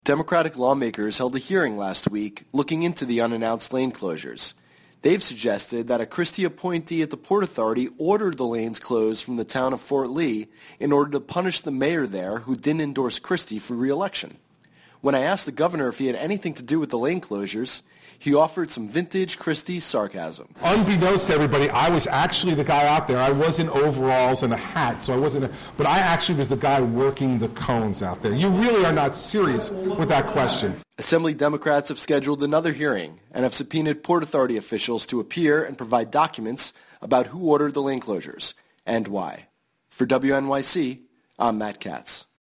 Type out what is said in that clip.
Democratic lawmakers held a hearing last week looking into the unannounced lane closures. They've suggested that a Christie appointee at the Port Authority ordered the lanes closed from the town of Fort Lee in order to punish the mayor there who didn't endorse Christie for re-election. When I asked the governor if he had anything to do with the lane closures, he offered some vintage Christie sarcasm. Unbeknownst to everybody, I was actually the guy out there. I was in overalls and a hat, so I wasn't, but I actually was the guy working the cones out there. You really are not serious with that question. Assembly Democrats have scheduled another hearing and have subpoenaed Port Authority officials to appear and provide documents about who ordered the lane closures and why. For WNYC, I'm Matt Katz.